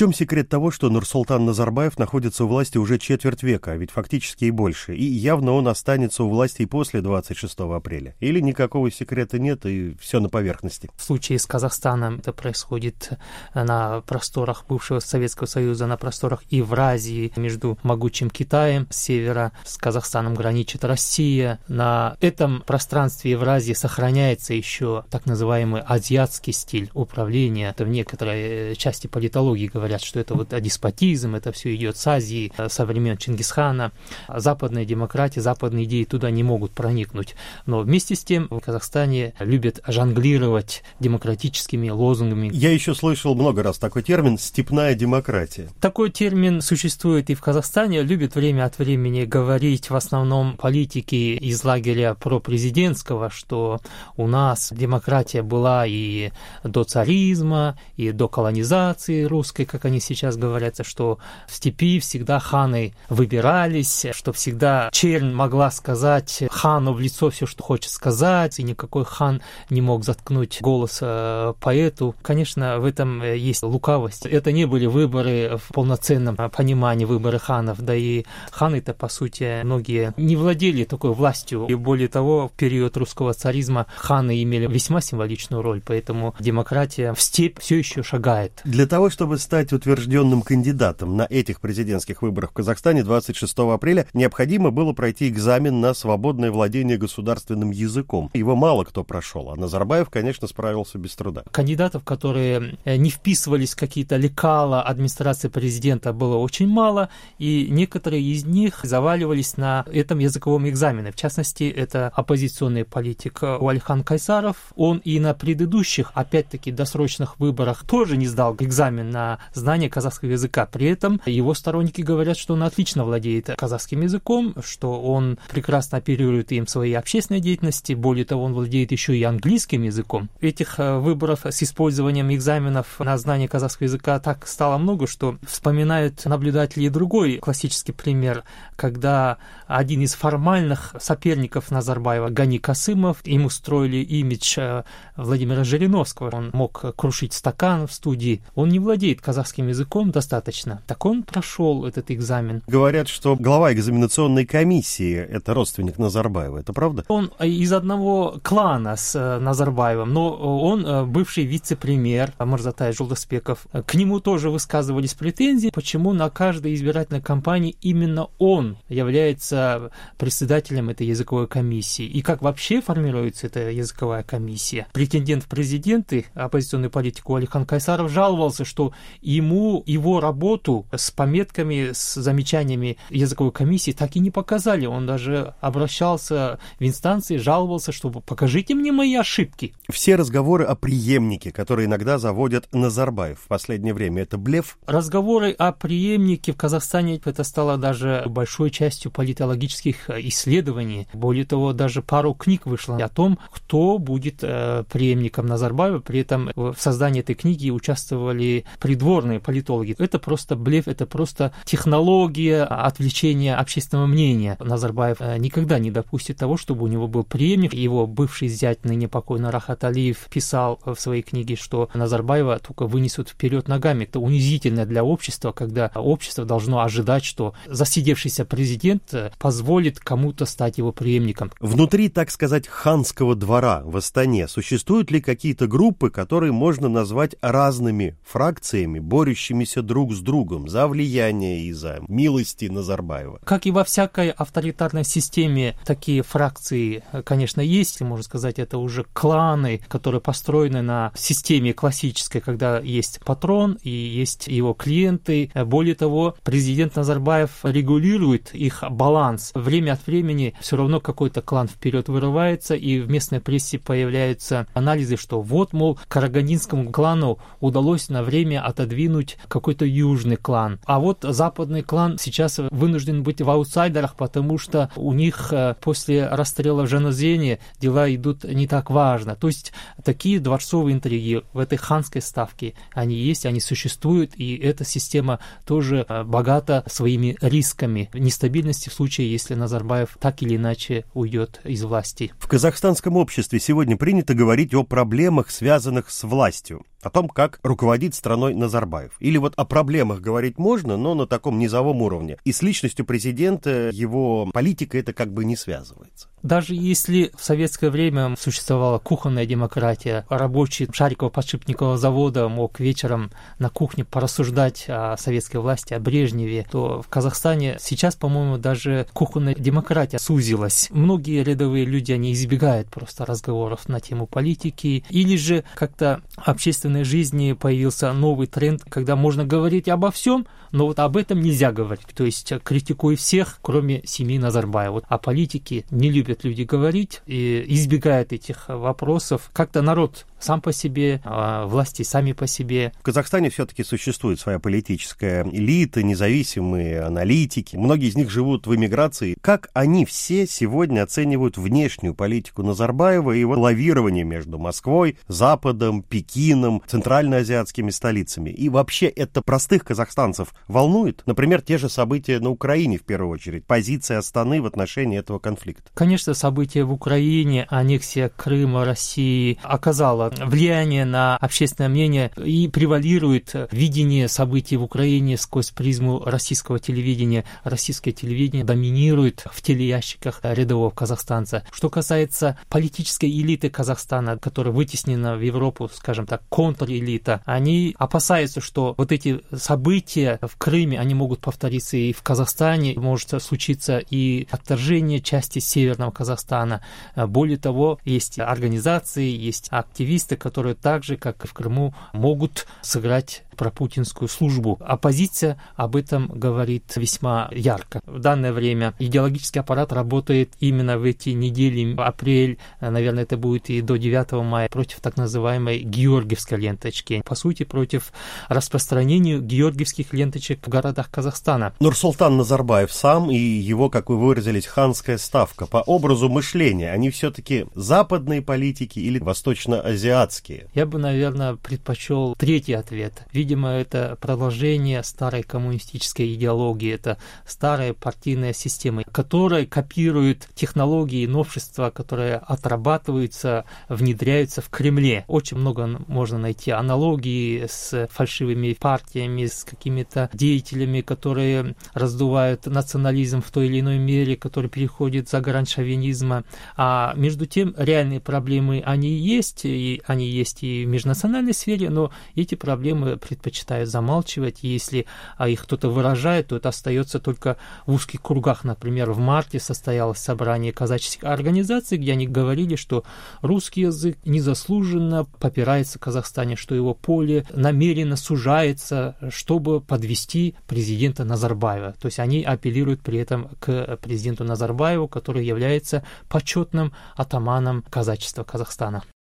чем секрет того, что Нурсултан Назарбаев находится у власти уже четверть века, а ведь фактически и больше, и явно он останется у власти и после 26 апреля? Или никакого секрета нет, и все на поверхности? В случае с Казахстаном это происходит на просторах бывшего Советского Союза, на просторах Евразии, между могучим Китаем с севера, с Казахстаном граничит Россия. На этом пространстве Евразии сохраняется еще так называемый азиатский стиль управления. Это в некоторой части политологии говорят, что это вот деспотизм, это все идет с Азии, со времен Чингисхана. Западная демократия, западные идеи туда не могут проникнуть. Но вместе с тем в Казахстане любят жонглировать демократическими лозунгами. Я еще слышал много раз такой термин «степная демократия». Такой термин существует и в Казахстане. Любят время от времени говорить в основном политики из лагеря пропрезидентского, что у нас демократия была и до царизма, и до колонизации русской, как они сейчас говорят, что в степи всегда ханы выбирались, что всегда чернь могла сказать хану в лицо все, что хочет сказать, и никакой хан не мог заткнуть голос поэту. Конечно, в этом есть лукавость. Это не были выборы в полноценном понимании, выборы ханов, да и ханы-то, по сути, многие не владели такой властью, и более того, в период русского царизма ханы имели весьма символичную роль, поэтому демократия в степь все еще шагает. Для того, чтобы стать утвержденным кандидатом на этих президентских выборах в Казахстане 26 апреля, необходимо было пройти экзамен на свободное владение государственным языком. Его мало кто прошел, а Назарбаев, конечно, справился без труда. Кандидатов, которые не вписывались в какие-то лекала администрации президента, было очень мало, и некоторые из них заваливались на этом языковом экзамене. В частности, это оппозиционный политик Уалихан Кайсаров. Он и на предыдущих, опять-таки, досрочных выборах тоже не сдал экзамен на знание казахского языка. При этом его сторонники говорят, что он отлично владеет казахским языком, что он прекрасно оперирует им в своей общественной деятельности. Более того, он владеет еще и английским языком. Этих выборов с использованием экзаменов на знание казахского языка так стало много, что вспоминают наблюдатели другой классический пример, когда один из формальных соперников Назарбаева, Гани Касымов, им устроили имидж Владимира Жириновского. Он мог крушить стакан в студии. Он не владеет казахским языком достаточно. Так он прошел этот экзамен. Говорят, что глава экзаменационной комиссии – это родственник Назарбаева. Это правда? Он из одного клана с Назарбаевым, но он бывший вице-премьер Мырзатай Жолдасбеков. К нему тоже высказывались претензии, почему на каждой избирательной кампании именно он является председателем этой языковой комиссии. И как вообще формируется эта языковая комиссия. Претендент в президенты, оппозиционный политик Уалихан Кайсаров, жаловался, что ему его работу с пометками, с замечаниями языковой комиссии так и не показали. Он даже обращался в инстанции, жаловался, что покажите мне мои ошибки. Все разговоры о преемнике, которые иногда заводят Назарбаев в последнее время, это блеф? Разговоры о преемнике в Казахстане это стало даже большой частью политологических исследований. Более того, даже пару книг вышло о том, кто будет преемником Назарбаева. При этом в создании этой книги участвовали придворные политологи. Это просто блеф, это просто технология отвлечения общественного мнения. Назарбаев никогда не допустит того, чтобы у него был преемник. Его бывший зять, ныне покойный Рахат Алиев, писал в своей книге, что Назарбаева только вынесут вперед ногами. Это унизительно для общества, когда общество должно ожидать, что засидевшийся президент позволит кому-то стать его преемником. Внутри, так сказать, ханского двора в Астане существуют ли какие-то группы, которые можно назвать разными фракциями, борющимися друг с другом за влияние и за милости Назарбаева? Как и во всякой авторитарной системе, такие фракции, конечно, есть. Можно сказать, это уже кланы, которые построены на системе классической, когда есть патрон и есть его клиенты. Более того, президент Назарбаев регулирует их баланс. Время от времени все равно какой-то клан вперед вырывается, и в местной прессе появляются анализы, что вот, мол, карагандинскому клану удалось на время отодвинуть какой-то южный клан. А вот западный клан сейчас вынужден быть в аутсайдерах, потому что у них после расстрела в Жаназене дела идут не так важно. То есть такие дворцовые интриги в этой ханской ставке, они есть, они существуют, и эта система тоже богата своими рисками нестабильности в случае, если Назарбаев так или иначе уйдет из власти. В казахстанском обществе сегодня принято говорить о проблемах, связанных с властью. о том, как руководит страной Назарбаев. Или вот о проблемах говорить можно, но на таком низовом уровне. И с личностью президента его политика это как бы не связывается. Даже если в советское время существовала кухонная демократия, рабочий Шариково-подшипникового завода мог вечером на кухне порассуждать о советской власти, о Брежневе, то в Казахстане сейчас, по-моему, даже кухонная демократия сузилась. Многие рядовые люди, они избегают просто разговоров на тему политики, или же как-то в общественной жизни появился новый тренд, когда можно говорить обо всем, но вот об этом нельзя говорить. То есть критикуй всех, кроме семьи Назарбаева. Вот о политике не любят люди говорить и избегают этих вопросов. Как-то народ сам по себе, власти сами по себе. В Казахстане все-таки существует своя политическая элита, независимые аналитики. Многие из них живут в эмиграции. Как они все сегодня оценивают внешнюю политику Назарбаева и его лавирование между Москвой, Западом, Пекином, центральноазиатскими столицами? И вообще это простых казахстанцев волнует? Например, те же события на Украине в первую очередь, позиция Астаны в отношении этого конфликта. Конечно, события в Украине, аннексия Крыма России оказала влияние на общественное мнение и превалирует видение событий в Украине сквозь призму российского телевидения. Российское телевидение доминирует в телеящиках рядового казахстанца. Что касается политической элиты Казахстана, которая вытеснена в Европу, скажем так, контрэлита, они опасаются, что вот эти события в Крыме, они могут повториться и в Казахстане, может случиться и отторжение части Северного Казахстана. Более того, есть организации, есть активисты, которые так же, как и в Крыму, могут сыграть пропутинскую службу. Оппозиция об этом говорит весьма ярко. В данное время идеологический аппарат работает именно в эти недели, апрель, наверное, это будет и до 9 мая, против так называемой георгиевской ленточки. По сути, против распространения георгиевских ленточек в городах Казахстана. Нурсултан Назарбаев сам и его, как вы выразились, ханская ставка по образу мышления, они все-таки западные политики или восточно-азиатские? Я бы, наверное, предпочел третий ответ. Видимо, это продолжение старой коммунистической идеологии, это старая партийная система, которая копирует технологии и новшества, которые отрабатываются, внедряются в Кремле. Очень много можно найти аналогии с фальшивыми партиями, с какими-то деятелями, которые раздувают национализм в той или иной мере, который переходит за грань шовинизма. А между тем, реальные проблемы, они есть и в межнациональной сфере, но эти проблемы предпочитают замалчивать. Если их кто-то выражает, то это остается только в узких кругах. Например, в марте состоялось собрание казаческих организаций, где они говорили, что русский язык незаслуженно попирается в Казахстане, что его поле намеренно сужается, чтобы подвести президента Назарбаева. То есть они апеллируют при этом к президенту Назарбаеву, который является почетным атаманом казачества Казахстана.